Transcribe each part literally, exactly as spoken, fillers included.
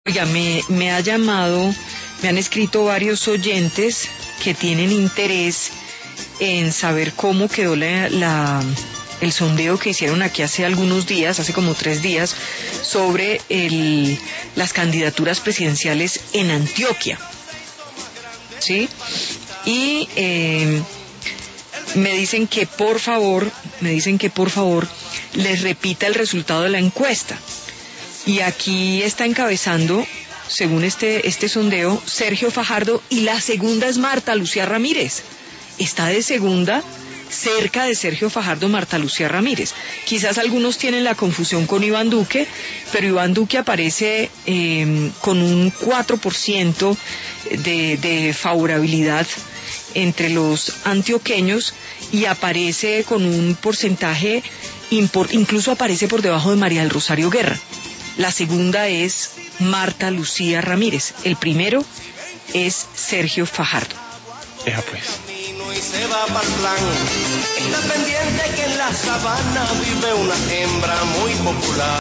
Oiga, me, me ha llamado, me han escrito varios oyentes que tienen interés en saber cómo quedó la, la, el sondeo que hicieron aquí hace algunos días, hace como tres días, sobre el, las candidaturas presidenciales en Antioquia. ¿Sí? Y eh, me dicen que por favor, me dicen que por favor les repita el resultado de la encuesta. Y aquí está encabezando, según este, este sondeo, Sergio Fajardo, y la segunda es Marta Lucía Ramírez. Está de segunda, cerca de Sergio Fajardo, Marta Lucía Ramírez. Quizás algunos tienen la confusión con Iván Duque, pero Iván Duque aparece eh, con un cuatro por ciento de, de favorabilidad entre los antioqueños y aparece con un porcentaje, import, incluso aparece por debajo de María del Rosario Guerra. La segunda es Marta Lucía Ramírez. El primero es Sergio Fajardo. Deja pues. Y se va para el plan. Está pendiente que en la sabana vive una hembra muy popular.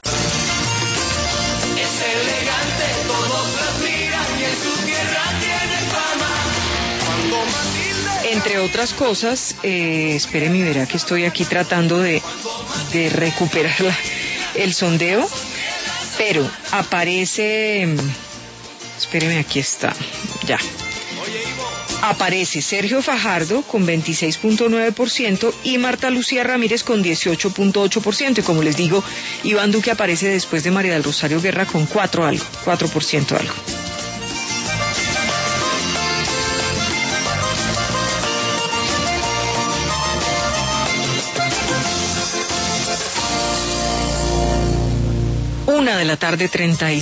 Es elegante, todos la admiran y en su tierra tiene fama. Cuando Matilde... Entre otras cosas, eh, espéreme y verá que estoy aquí tratando de, de recuperar la, el sondeo. Pero aparece, espéreme, aquí está, ya. Aparece Sergio Fajardo con veintiséis punto nueve por ciento y Marta Lucía Ramírez con dieciocho punto ocho por ciento. Y como les digo, Iván Duque aparece después de María del Rosario Guerra con cuatro algo, cuatro por ciento algo. Una de la tarde, treinta y